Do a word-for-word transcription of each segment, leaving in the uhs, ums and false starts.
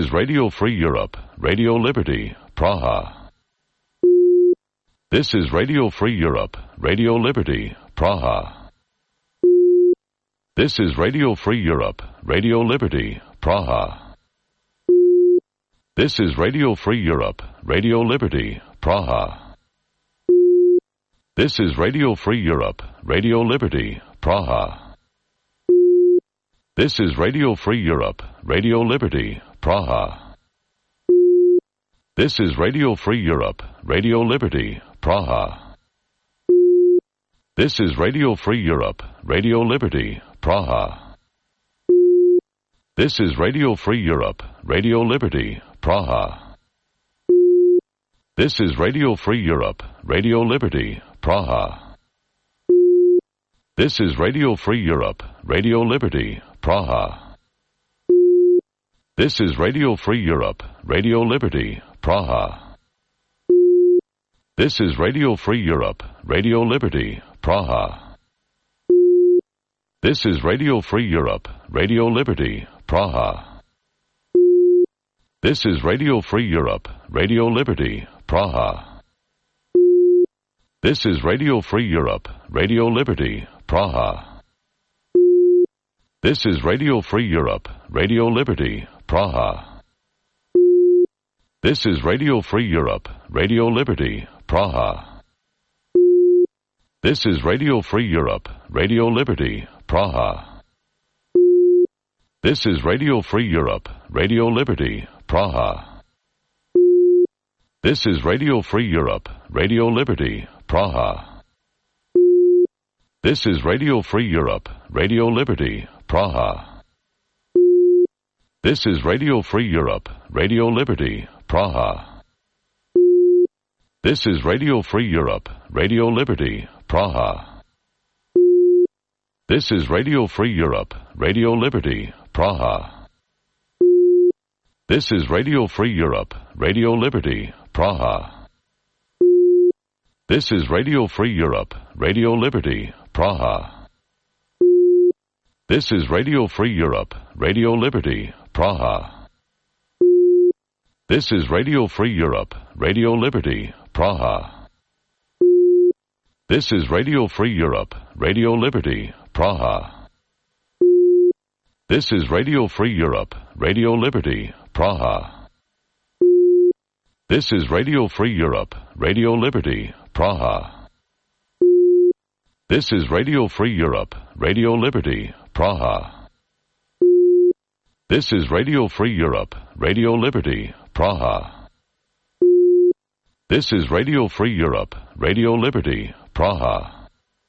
is Radio Free Europe, Radio Liberty, Praha. This is Radio Free Europe, Radio Liberty, Praha. This is Radio Free Europe, Radio Liberty, Praha. This is Radio Free Europe, Radio Liberty, Praha. This is Radio Free Europe, Radio Liberty, Praha. This is Radio Free Europe, Radio Liberty, Praha. This is Radio Free Europe, Radio Liberty, Praha. This is Radio Free Europe, Radio Liberty, Praha. This is Radio Free Europe, Radio Liberty, Praha. This is Radio Free Europe, Radio Liberty, Praha. This is Radio Free Europe, Radio Liberty, Praha. This is Radio Free Europe, Radio Liberty, Praha. This is Radio Free Europe, Radio Liberty, Praha. This is Radio Free Europe, Radio Liberty, Praha. This is Radio Free Europe, Radio Liberty, Praha. This is Radio Free Europe, Radio Liberty, Praha. This is Radio Free Europe, Radio Liberty, Praha. This is Radio Free Europe, Radio Liberty, Praha. This is Radio Free Europe, Radio Liberty, Praha. This is Radio Free Europe, Radio Liberty, Praha. This is Radio Free Europe, Radio Liberty, Praha. This is Radio Free Europe, Radio Liberty, Praha. This is Radio Free Europe, Radio Liberty, Praha. This is Radio Free Europe, Radio Liberty, Praha. This is Radio Free Europe, Radio Liberty, Praha. This is Radio Free Europe, Radio Liberty, Praha. This is Radio Free Europe, Radio Liberty, Praha. This is Radio Free Europe, Radio Liberty, Praha. This is Radio Free Europe, Radio Liberty, Praha. This is Radio Free Europe, Radio Liberty, Praha. This is Radio Free Europe, Radio Liberty, Praha. This is Radio Free Europe, Radio Liberty, Praha. This is Radio Free Europe, Radio Liberty, Praha. This is Radio Free Europe, Radio Liberty, Praha. This is Radio Free Europe, Radio Liberty, Praha.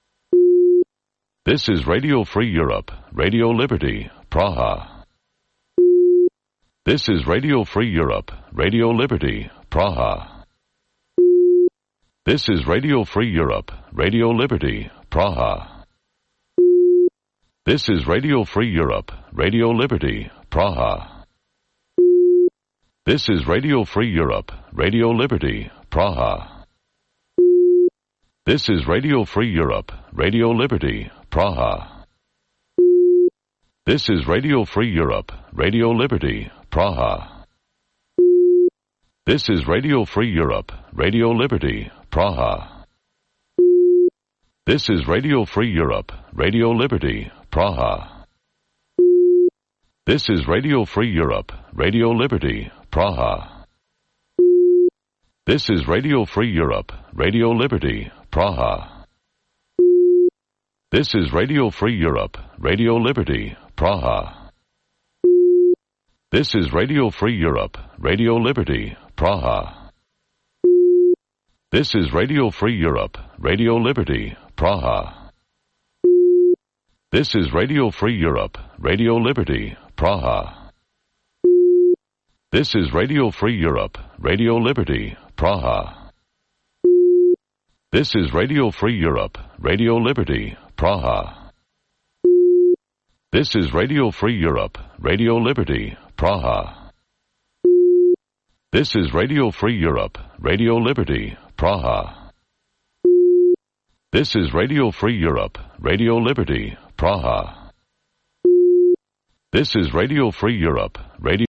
This is Radio Free Europe, Radio Liberty, Praha. This is Radio Free Europe, Radio Liberty, Praha. This is Radio Free Europe, Radio Liberty, Praha. This is Radio Free Europe, Radio Liberty, Praha. This is Radio Free Europe, Radio Liberty, Praha. This is Radio Free Europe, Radio Liberty, Praha. This is Radio Free Europe, Radio Liberty, Praha. This is Radio Free Europe, Radio Liberty, Praha. This is Radio Free Europe, Radio Liberty, Praha. This is Radio Free Europe, Radio Liberty, Praha. This is Radio Free Europe, Radio Liberty, Praha. This is Radio Free Europe, Radio Liberty, Praha. This is Radio Free Europe, Radio Liberty, Praha. This is Radio Free Europe, Radio Liberty, Praha. This is Radio Free Europe, Radio Liberty, Praha. This is Radio Free Europe, Radio Liberty, Praha. This is Radio Free Europe, Radio Liberty, Praha. This is Radio Free Europe, Radio Liberty, Praha. This is Radio Free Europe, Radio Liberty, Praha. This is Radio Free Europe, Radio Liberty, Praha. This is Radio Free Europe, Radio